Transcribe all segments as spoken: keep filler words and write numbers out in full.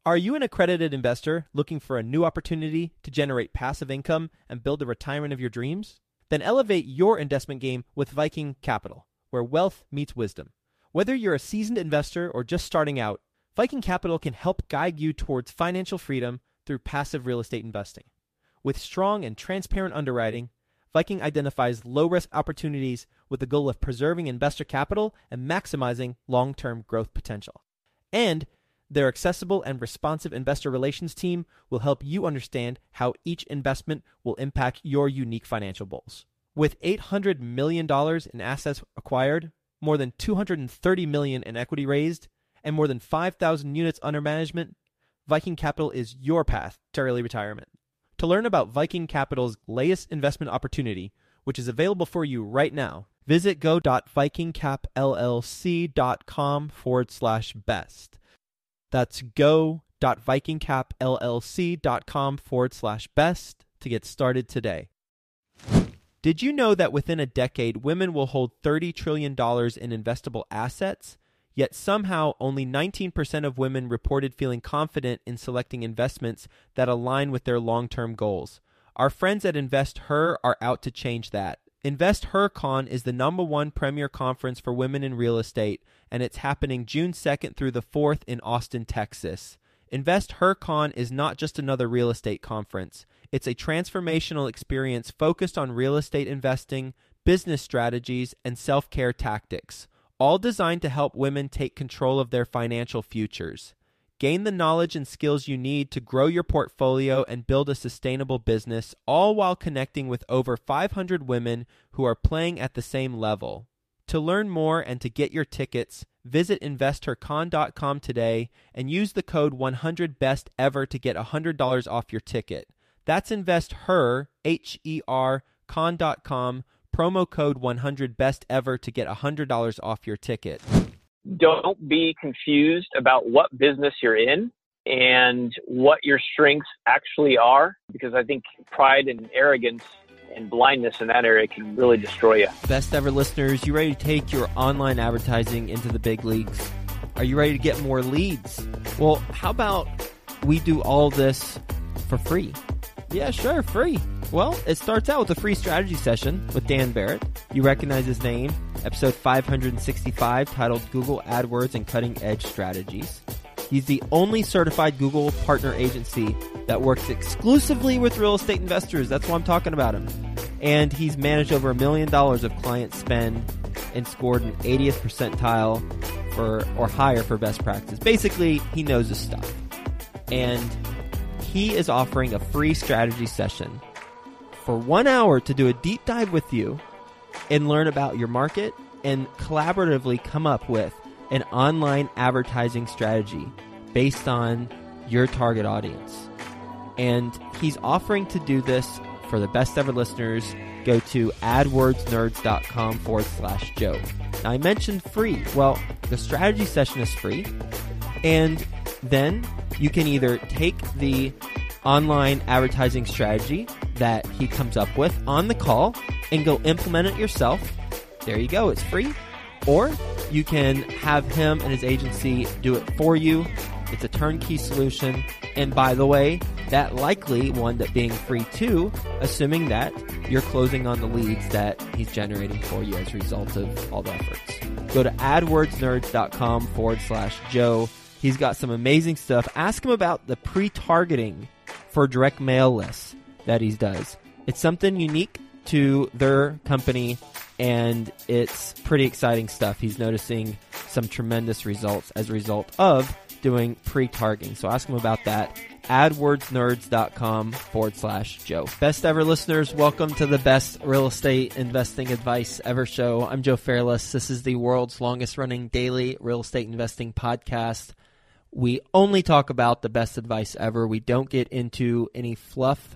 Are you an accredited investor looking for a new opportunity to generate passive income and build the retirement of your dreams? Then elevate your investment game with Viking Capital, where wealth meets wisdom. Whether you're a seasoned investor or just starting out, Viking Capital can help guide you towards financial freedom through passive real estate investing. With strong and transparent underwriting, Viking identifies low-risk opportunities with the goal of preserving investor capital and maximizing long-term growth potential. And their accessible and responsive investor relations team will help you understand how each investment will impact your unique financial goals. With eight hundred million dollars in assets acquired, more than two hundred thirty million dollars in equity raised, and more than five thousand units under management, Viking Capital is your path to early retirement. To learn about Viking Capital's latest investment opportunity, which is available for you right now, visit go.vikingcapllc.com forward slash best. That's go.vikingcapllc.com forward slash best to get started today. Did you know that within a decade, women will hold thirty trillion dollars in investable assets? Yet somehow only nineteen percent of women reported feeling confident in selecting investments that align with their long-term goals. Our friends at InvestHer are out to change that. InvestHerCon is the number one premier conference for women in real estate, and it's happening June second through the fourth in Austin, Texas. InvestHerCon is not just another real estate conference. It's a transformational experience focused on real estate investing, business strategies, and self-care tactics, all designed to help women take control of their financial futures. Gain the knowledge and skills you need to grow your portfolio and build a sustainable business, all while connecting with over five hundred women who are playing at the same level. To learn more and to get your tickets, visit investor con dot com today and use the code one hundred best ever to get one hundred dollars off your ticket. That's InvestHer, H E R, con dot com, promo code one hundred best ever to get one hundred dollars off your ticket. Don't be confused about what business you're in and what your strengths actually are, because I think pride and arrogance and blindness in that area can really destroy you. Best ever listeners, you ready to take your online advertising into the big leagues? Are you ready to get more leads? Well, how about we do all this for free? Yeah, sure, free. Well, it starts out with a free strategy session with Dan Barrett. You recognize his name, episode five hundred sixty-five, titled Google AdWords and Cutting Edge Strategies. He's the only certified Google partner agency that works exclusively with real estate investors. That's why I'm talking about him. And he's managed over a million dollars of client spend and scored an eightieth percentile for or higher for best practice. Basically, he knows his stuff. And he is offering a free strategy session for one hour to do a deep dive with you and learn about your market and collaboratively come up with an online advertising strategy based on your target audience. And he's offering to do this for the best ever listeners. Go to adwordsnerds.com forward slash Joe. Now, I mentioned free. Well, the strategy session is free. And then you can either take the online advertising strategy that he comes up with on the call and go implement it yourself. There you go. It's free. Or you can have him and his agency do it for you. It's a turnkey solution. And by the way, that likely wound up being free too, assuming that you're closing on the leads that he's generating for you as a result of all the efforts. Go to adwordsnerds.com forward slash Joe. He's got some amazing stuff. Ask him about the pre-targeting for direct mail lists that he does. It's something unique to their company, and it's pretty exciting stuff. He's noticing some tremendous results as a result of doing pre-targeting. So ask him about that. adwordsnerds.com forward slash Joe. Best ever listeners, welcome to the best real estate investing advice ever show. I'm Joe Fairless. This is the world's longest running daily real estate investing podcast. We only talk about the best advice ever. We don't get into any fluff.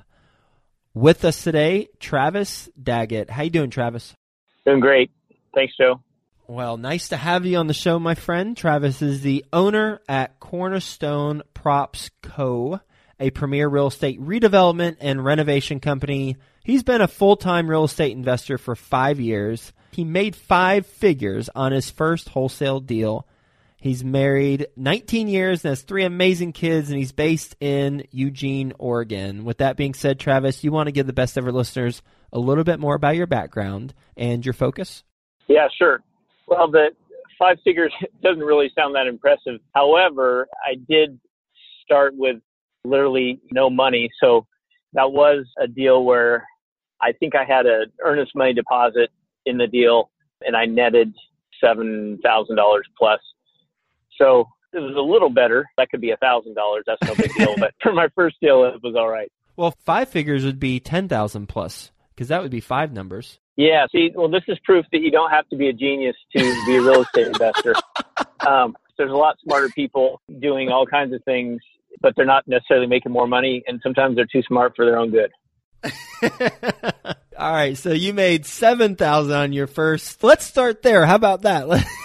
With us today, Travis Daggett. How you doing, Travis? Doing great. Thanks, Joe. Well, nice to have you on the show, my friend. Travis is the owner at Cornerstone Props Co., a premier real estate redevelopment and renovation company. He's been a full-time real estate investor for five years. He made five figures on his first wholesale deal. He's married nineteen years and has three amazing kids, and he's based in Eugene, Oregon. With that being said, Travis, you want to give the Best Ever listeners a little bit more about your background and your focus? Yeah, sure. Well, the five figures doesn't really sound that impressive. However, I did start with literally no money. So that was a deal where I think I had an earnest money deposit in the deal, and I netted seven thousand dollars plus. So it was a little better. That could be one thousand dollars. That's no big deal. But for my first deal, it was all right. Well, five figures would be ten thousand plus, because that would be five numbers. Yeah. See, well, this is proof that you don't have to be a genius to be a real estate investor. Um, there's a lot smarter people doing all kinds of things, but they're not necessarily making more money. And sometimes they're too smart for their own good. All right. So you made seven thousand on your first. Let's start there. How about that?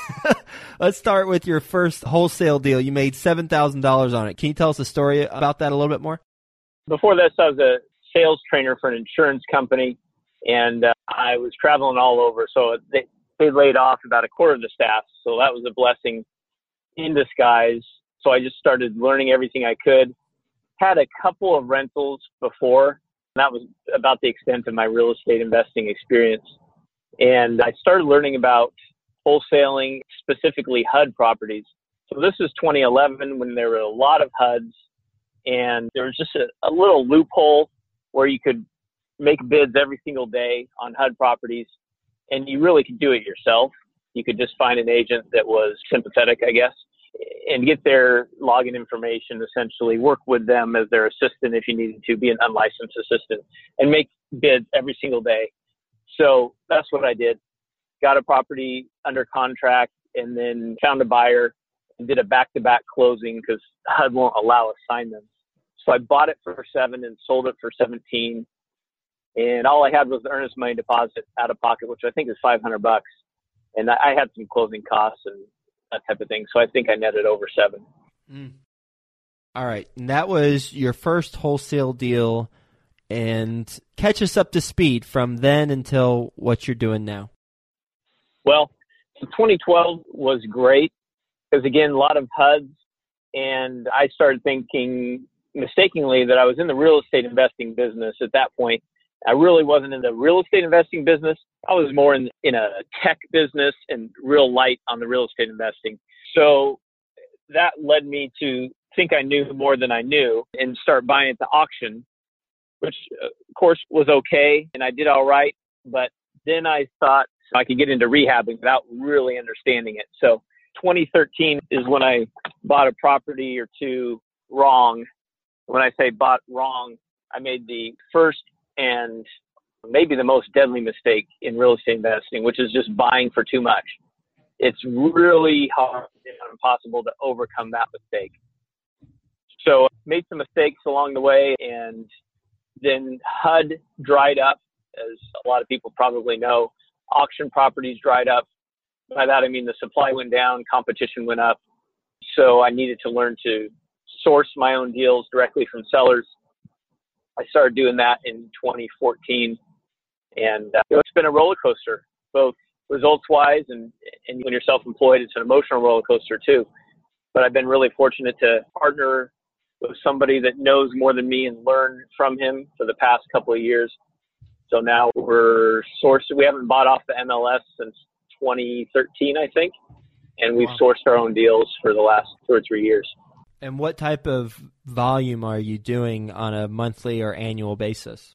Let's start with your first wholesale deal. You made seven thousand dollars on it. Can you tell us a story about that a little bit more? Before this, I was a sales trainer for an insurance company, and uh, I was traveling all over. So they, they laid off about a quarter of the staff. So that was a blessing in disguise. So I just started learning everything I could. Had a couple of rentals before. And that was about the extent of my real estate investing experience. And I started learning about wholesaling, specifically H U D properties. So this was twenty eleven when there were a lot of H U Ds, and there was just a, a little loophole where you could make bids every single day on H U D properties, and you really could do it yourself. You could just find an agent that was sympathetic, I guess, and get their login information, essentially work with them as their assistant if you needed to, be an unlicensed assistant, and make bids every single day. So that's what I did. Got a property under contract, and then found a buyer and did a back-to-back closing because H U D won't allow assignments. So I bought it for seven and sold it for seventeen. And all I had was the earnest money deposit out of pocket, which I think is five hundred bucks. And I had some closing costs and that type of thing. So I think I netted over seven. Mm. All right. And that was your first wholesale deal. And catch us up to speed from then until what you're doing now. Well, twenty twelve was great because, again, a lot of H U Ds. And I started thinking mistakenly that I was in the real estate investing business at that point. I really wasn't in the real estate investing business. I was more in, in a tech business and real light on the real estate investing. So that led me to think I knew more than I knew and start buying at the auction, which of course was okay. And I did all right. But then I thought I could get into rehabbing without really understanding it. So twenty thirteen is when I bought a property or two wrong. When I say bought wrong, I made the first and maybe the most deadly mistake in real estate investing, which is just buying for too much. It's really hard, if not impossible, to overcome that mistake. So I made some mistakes along the way, and then H U D dried up, as a lot of people probably know. Auction properties dried up. By that, I mean the supply went down, competition went up. So I needed to learn to source my own deals directly from sellers. I started doing that in twenty fourteen, and uh, it's been a roller coaster, both results-wise and, and when you're self-employed, it's an emotional roller coaster too. But I've been really fortunate to partner with somebody that knows more than me and learn from him for the past couple of years. So now we're sourced. We haven't bought off the M L S since twenty thirteen, I think, and we've wow. sourced our own deals for the last two or three years. And what type of volume are you doing on a monthly or annual basis?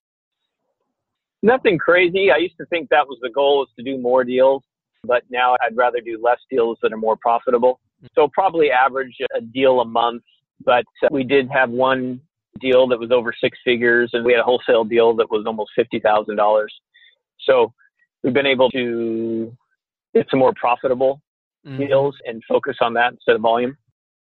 Nothing crazy. I used to think that was the goal, is to do more deals, but now I'd rather do less deals that are more profitable. So probably average a deal a month, but uh, we did have one deal that was over six figures, and we had a wholesale deal that was almost fifty thousand dollars. So we've been able to get some more profitable mm-hmm. deals and focus on that instead of volume.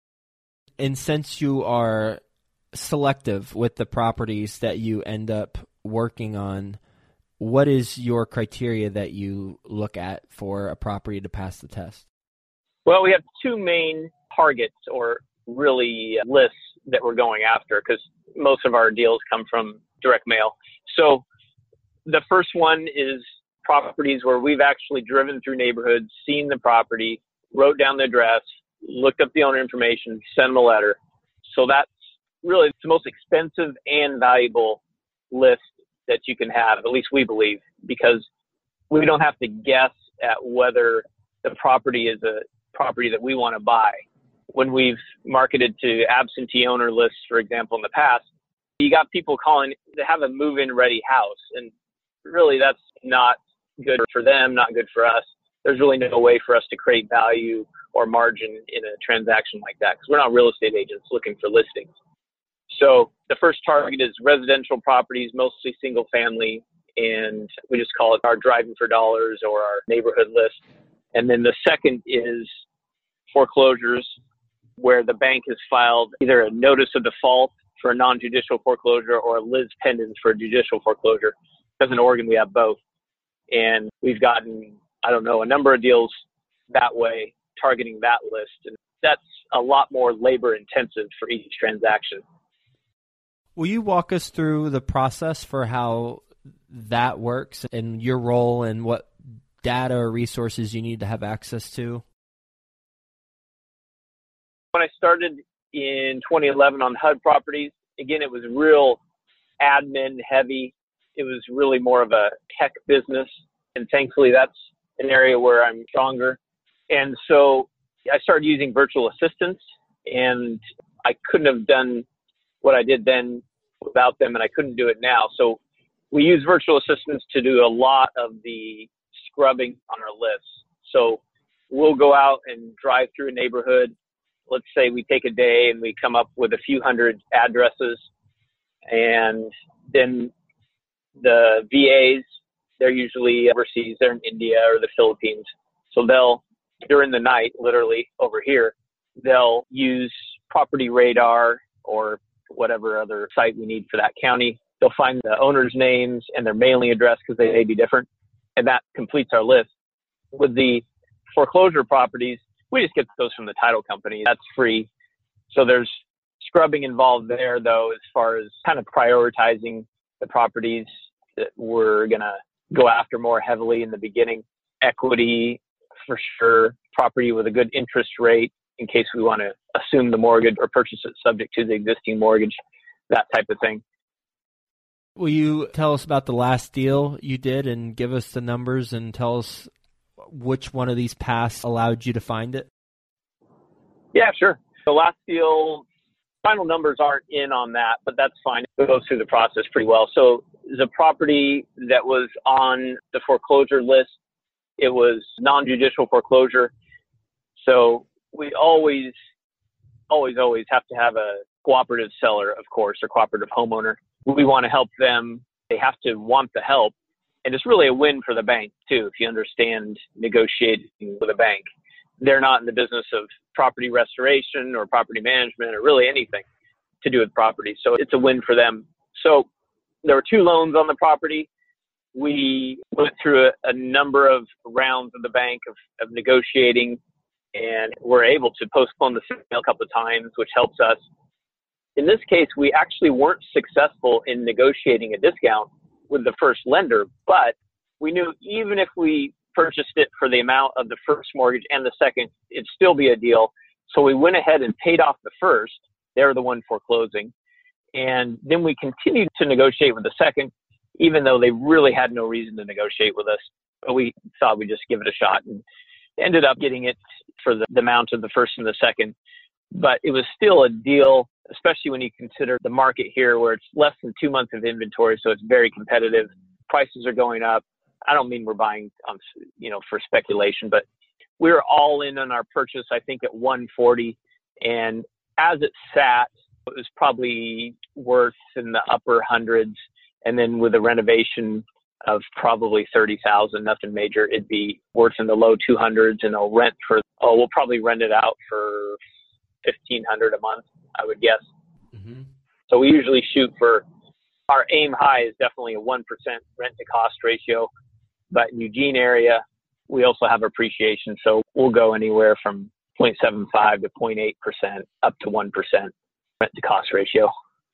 And since you are selective with the properties that you end up working on, what is your criteria that you look at for a property to pass the test? Well, we have two main targets or really lists that we're going after, because most of our deals come from direct mail. So the first one is properties where we've actually driven through neighborhoods, seen the property, wrote down the address, looked up the owner information, sent them a letter. So that's really the most expensive and valuable list that you can have, at least we believe, because we don't have to guess at whether the property is a property that we want to buy. When we've marketed to absentee owner lists, for example, in the past, you got people calling to have a move-in ready house. And really that's not good for them, not good for us. There's really no way for us to create value or margin in a transaction like that because we're not real estate agents looking for listings. So the first target is residential properties, mostly single family, and we just call it our driving for dollars or our neighborhood list. And then the second is foreclosures, where the bank has filed either a notice of default for a non-judicial foreclosure or a lis pendens for a judicial foreclosure. Because in Oregon, we have both. And we've gotten, I don't know, a number of deals that way, targeting that list. And that's a lot more labor intensive for each transaction. Will you walk us through the process for how that works and your role and what data or resources you need to have access to? When I started in twenty eleven on H U D properties, again, it was real admin heavy. It was really more of a tech business. And thankfully, that's an area where I'm stronger. And so I started using virtual assistants, and I couldn't have done what I did then without them, and I couldn't do it now. So we use virtual assistants to do a lot of the scrubbing on our lists. So we'll go out and drive through a neighborhood. Let's say we take a day and we come up with a few hundred addresses, and then the V As, they're usually overseas, they're in India or the Philippines. So they'll, during the night, literally over here, they'll use Property Radar or whatever other site we need for that county. They'll find the owner's names and their mailing address because they may be different. And that completes our list. With the foreclosure properties, we just get those from the title company. That's free. So there's scrubbing involved there, though, as far as kind of prioritizing the properties that we're going to go after more heavily in the beginning. Equity, for sure. Property with a good interest rate in case we want to assume the mortgage or purchase it subject to the existing mortgage, that type of thing. Will you tell us about the last deal you did and give us the numbers and tell us which one of these paths allowed you to find it? Yeah, sure. The last deal, final numbers aren't in on that, but that's fine. It goes through the process pretty well. So the property that was on the foreclosure list, it was non-judicial foreclosure. So we always, always, always have to have a cooperative seller, of course, or cooperative homeowner. We want to help them. They have to want the help. And it's really a win for the bank, too, if you understand negotiating with a bank. They're not in the business of property restoration or property management or really anything to do with property. So it's a win for them. So there were two loans on the property. We went through a, a number of rounds of the bank of, of negotiating, and we're able to postpone the sale a couple of times, which helps us. In this case, we actually weren't successful in negotiating a discount with the first lender, but we knew even if we purchased it for the amount of the first mortgage and the second, it'd still be a deal. So we went ahead and paid off the first. They're the one foreclosing. And then we continued to negotiate with the second, even though they really had no reason to negotiate with us. But we thought we'd just give it a shot and ended up getting it for the, the amount of the first and the second. But it was still a deal, especially when you consider the market here where it's less than two months of inventory. So it's very competitive. Prices are going up. I don't mean we're buying, um, you know, for speculation, but we were all in on our purchase, I think at one forty. And as it sat, it was probably worth in the upper hundreds. And then with a renovation of probably thirty thousand, nothing major, it'd be worth in the low two hundreds, and I'll rent for, oh, we'll probably rent it out for fifteen hundred a month, I would guess. Mm-hmm. So we usually shoot for, our aim high is definitely a one percent rent to cost ratio. But in Eugene area, we also have appreciation. So we'll go anywhere from zero point seven five to zero point eight percent up to one percent rent to cost ratio.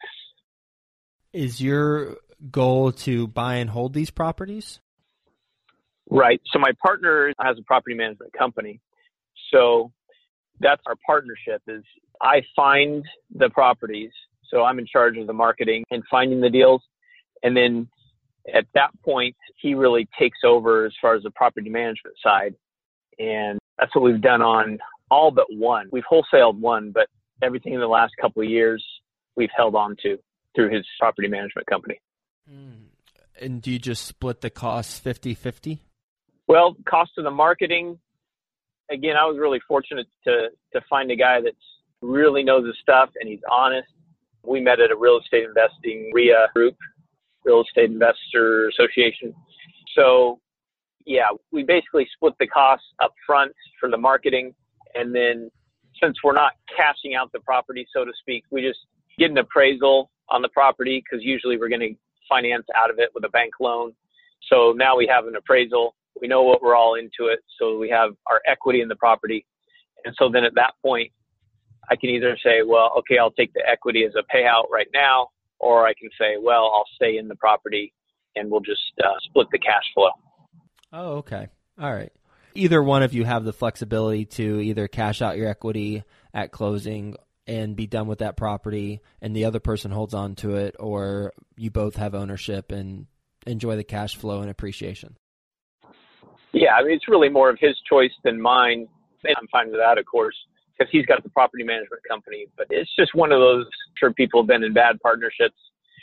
Is your goal to buy and hold these properties? Right. So my partner has a property management company. So That's our partnership is I find the properties. So I'm in charge of the marketing and finding the deals. And then at that point, he really takes over as far as the property management side. And that's what we've done on all but one. We've wholesaled one, but everything in the last couple of years we've held on to through his property management company. Mm. And do you just split the costs fifty-fifty? Well, cost of the marketing, again, I was really fortunate to to find a guy that really knows his stuff and he's honest. We met at a real estate investing R I A group, Real Estate Investor Association. So, yeah, we basically split the costs up front for the marketing. And then since we're not cashing out the property, so to speak, we just get an appraisal on the property because usually we're going to finance out of it with a bank loan. So now we have an appraisal. We know what we're all into it. So we have our equity in the property. And so then at that point, I can either say, well, okay, I'll take the equity as a payout right now, or I can say, well, I'll stay in the property and we'll just uh, split the cash flow. Oh, okay. All right. Either one of you have the flexibility to either cash out your equity at closing and be done with that property and the other person holds on to it, or you both have ownership and enjoy the cash flow and appreciation. Yeah, I mean, it's really more of his choice than mine. And I'm fine with that, of course, because he's got the property management company. But it's just one of those, I'm sure people have been in bad partnerships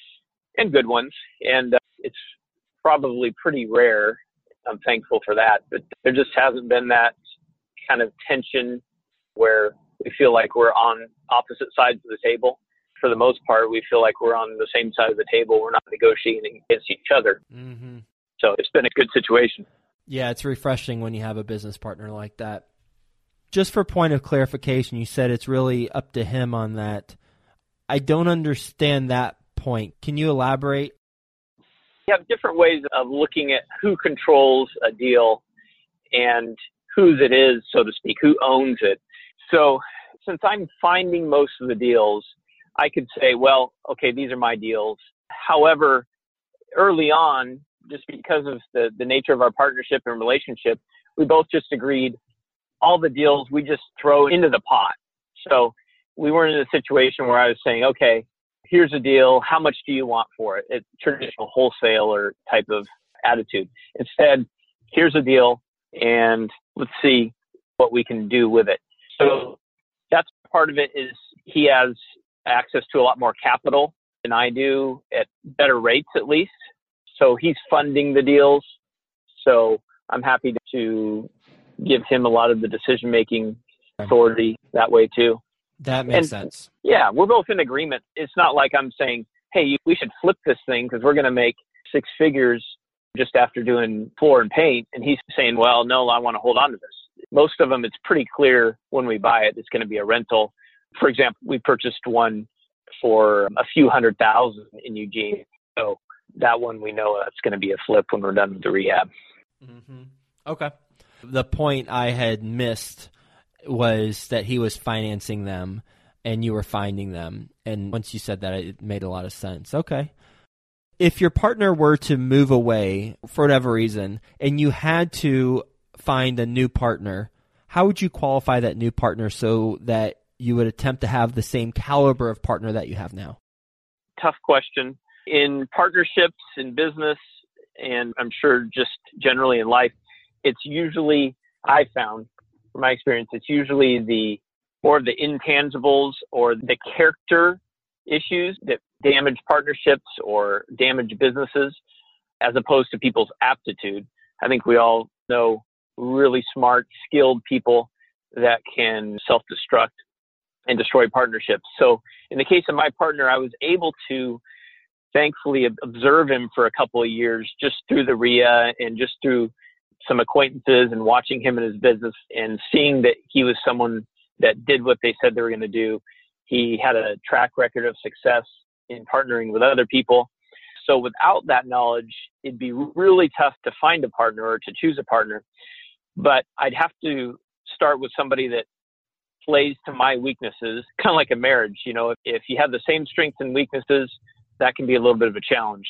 and good ones. And uh, it's probably pretty rare. I'm thankful for that. But there just hasn't been that kind of tension where we feel like we're on opposite sides of the table. For the most part, we feel like we're on the same side of the table. We're not negotiating against each other. Mm-hmm. So it's been a good situation. Yeah, it's refreshing when you have a business partner like that. Just for point of clarification, you said it's really up to him on that. I don't understand that point. Can you elaborate? You have different ways of looking at who controls a deal and whose it is, so to speak, who owns it. So since I'm finding most of the deals, I could say, well, okay, these are my deals. However, early on, just because of the, the nature of our partnership and relationship, we both just agreed all the deals we just throw into the pot. So we weren't in a situation where I was saying, okay, here's a deal. How much do you want for it? It's traditional wholesaler type of attitude. Instead, here's a deal and let's see what we can do with it. So that's part of it is he has access to a lot more capital than I do at better rates, at least. So he's funding the deals. So I'm happy to give him a lot of the decision-making authority that way too. That makes and, sense. Yeah, we're both in agreement. It's not like I'm saying, hey, we should flip this thing because we're going to make six figures just after doing floor and paint. And he's saying, well, no, I want to hold on to this. Most of them, it's pretty clear when we buy it, it's going to be a rental. For example, we purchased one for a few hundred thousand in Eugene. So that one, we know that's going to be a flip when we're done with the rehab. Mm-hmm. Okay. The point I had missed was that he was financing them and you were finding them. And once you said that, it made a lot of sense. Okay. If your partner were to move away for whatever reason and you had to find a new partner, how would you qualify that new partner so that you would attempt to have the same caliber of partner that you have now? Tough question. In partnerships, in business, and I'm sure just generally in life, it's usually, I found, from my experience, it's usually the more of the intangibles or the character issues that damage partnerships or damage businesses as opposed to people's aptitude. I think we all know really smart, skilled people that can self-destruct and destroy partnerships. So in the case of my partner, I was able to thankfully observe him for a couple of years just through the R I A and just through some acquaintances and watching him in his business and seeing that he was someone that did what they said they were going to do. He had a track record of success in partnering with other people. So without that knowledge, it'd be really tough to find a partner or to choose a partner. But I'd have to start with somebody that plays to my weaknesses, kind of like a marriage. You know, if, if you have the same strengths and weaknesses, that can be a little bit of a challenge.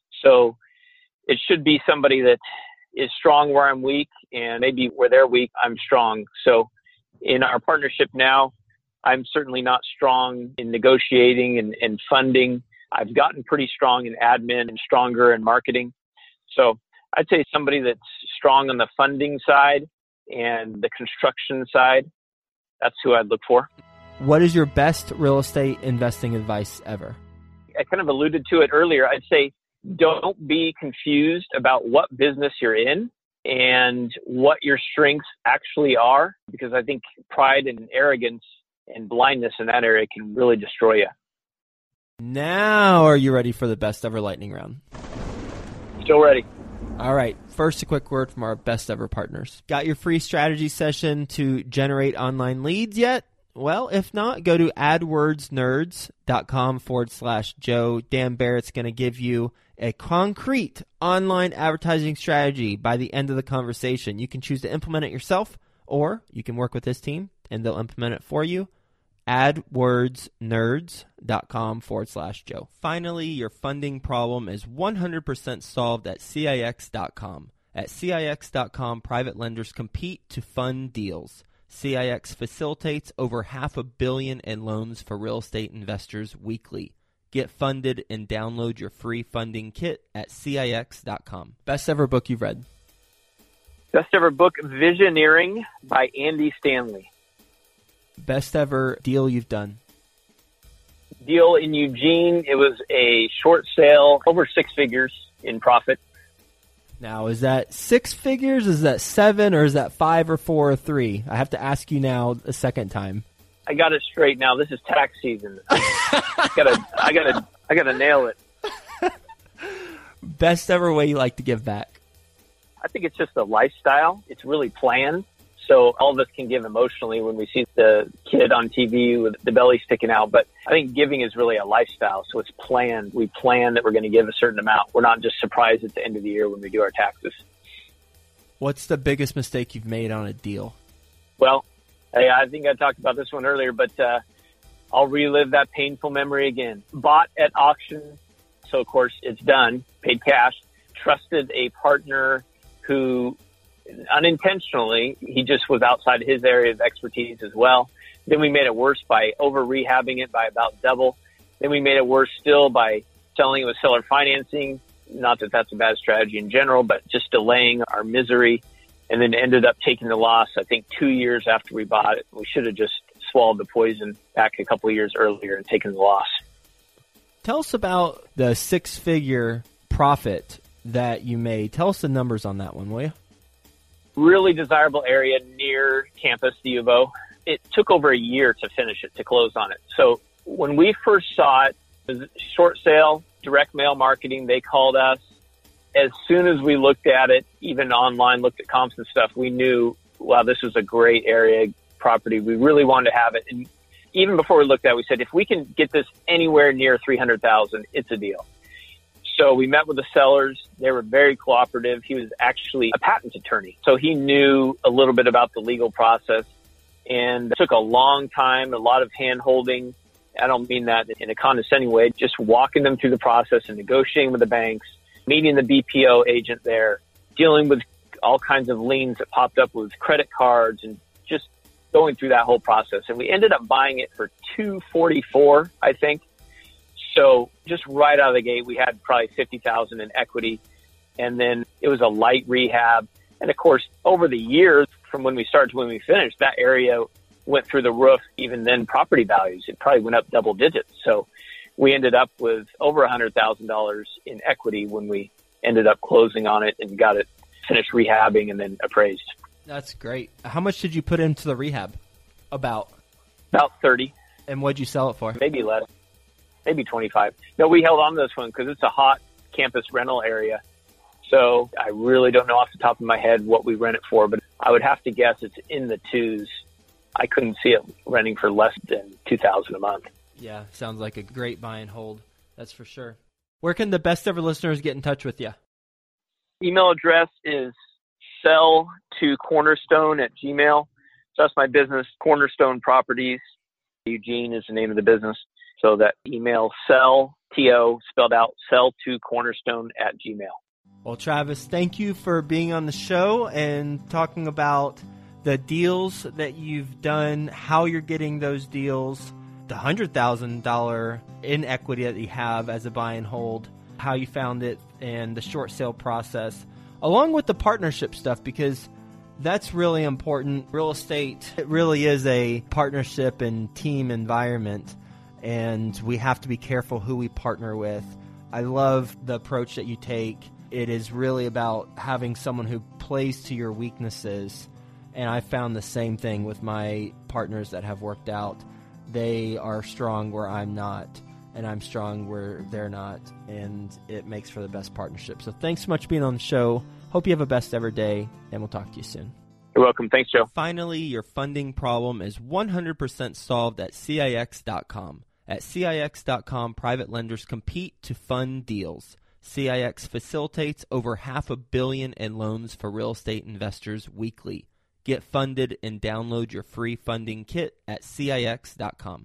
So it should be somebody that is strong where I'm weak, and maybe where they're weak, I'm strong. So In our partnership now, I'm certainly not strong in negotiating and, and funding. I've gotten pretty strong in admin and stronger in marketing. So I'd say somebody that's strong on the funding side and the construction side, that's who I'd look for. What is your best real estate investing advice ever? I kind of alluded to it earlier. I'd say don't be confused about what business you're in and what your strengths actually are, because I think pride and arrogance and blindness in that area can really destroy you. Now, are you ready for the best ever lightning round? Still ready. All right. First, a quick word from our best ever partners. Got your free strategy session to generate online leads yet? Well, if not, go to adwordsnerds.com forward slash Joe. Dan Barrett's going to give you a concrete online advertising strategy by the end of the conversation. You can choose to implement it yourself, or you can work with this team and they'll implement it for you. adwordsnerds.com forward slash Joe. Finally, your funding problem is one hundred percent solved at C I X dot com. At C I X dot com, private lenders compete to fund deals. C I X facilitates over half a billion in loans for real estate investors weekly. Get funded and download your free funding kit at C I X dot com. Best ever book you've read? Best ever book, Visioneering by Andy Stanley. Best ever deal you've done? Deal in Eugene. It was a short sale, over six figures in profit. Now, is that six figures, is that seven, or is that five or four or three? I have to ask you now a second time. I got it straight now. This is tax season. I gotta, I gotta, I gotta nail it. Best ever way you like to give back? I think it's just a lifestyle. It's really planned. So all of us can give emotionally when we see the kid on T V with the belly sticking out. But I think giving is really a lifestyle. So it's planned. We plan that we're going to give a certain amount. We're not just surprised at the end of the year when we do our taxes. What's the biggest mistake you've made on a deal? Well, hey, I think I talked about this one earlier, but uh, I'll relive that painful memory again. Bought at auction. So, of course, it's done. Paid cash. Trusted a partner who unintentionally, he just was outside his area of expertise as well. Then we made it worse by over rehabbing it by about double. Then we made it worse still by selling it with seller financing. Not that that's a bad strategy in general, but just delaying our misery, and then ended up taking the loss, I think, two years after we bought it. We should have just swallowed the poison back a couple of years earlier and taken the loss. Tell us about the six-figure profit that you made. Tell us the numbers on that one, will you? Really desirable area near campus, the U of O. It took over a year to finish it, to close on it. So when we first saw it, it was a short sale, direct mail marketing. They called us. As soon as we looked at it, even online, looked at comps and stuff, we knew, wow, this was a great area property. We really wanted to have it. And even before we looked at it, we said, if we can get this anywhere near three hundred thousand dollars, it's a deal. So we met with the sellers. They were very cooperative. He was actually a patent attorney, so he knew a little bit about the legal process. And it took a long time, a lot of hand-holding. I don't mean that in a condescending way, just walking them through the process and negotiating with the banks, meeting the B P O agent there, dealing with all kinds of liens that popped up with credit cards, and just going through that whole process. And we ended up buying it for two forty-four, I think. So just right out of the gate, we had probably fifty thousand dollars in equity. And then it was a light rehab. And of course, over the years, from when we started to when we finished, that area went through the roof. Even then, property values, it probably went up double digits. So we ended up with over one hundred thousand dollars in equity when we ended up closing on it and got it finished rehabbing and then appraised. That's great. How much did you put into the rehab? About? About thirty. And what'd you sell it for? Maybe less. Maybe twenty-five. No, we held on to this one because it's a hot campus rental area. So I really don't know off the top of my head what we rent it for, but I would have to guess it's in the twos. I couldn't see it renting for less than two thousand dollars a month. Yeah, sounds like a great buy and hold. That's for sure. Where can the best ever listeners get in touch with you? Email address is sell to cornerstone at gmail. So that's my business, Cornerstone Properties. Eugene is the name of the business. So that email, sell, T O, spelled out, sell to cornerstone at gmail. Well, Travis, thank you for being on the show and talking about the deals that you've done, how you're getting those deals, the one hundred thousand dollars in equity that you have as a buy and hold, how you found it, and the short sale process, along with the partnership stuff, because that's really important. Real estate, it really is a partnership and team environment, and we have to be careful who we partner with. I love the approach that you take. It is really about having someone who plays to your weaknesses, and I found the same thing with my partners that have worked out. They are strong where I'm not, and I'm strong where they're not, and it makes for the best partnership. So thanks so much for being on the show. Hope you have a best ever day, and we'll talk to you soon. You're welcome. Thanks, Joe. Finally, your funding problem is one hundred percent solved at C I X dot com. At C I X dot com, private lenders compete to fund deals. C I X facilitates over half a billion in loans for real estate investors weekly. Get funded and download your free funding kit at C I X dot com.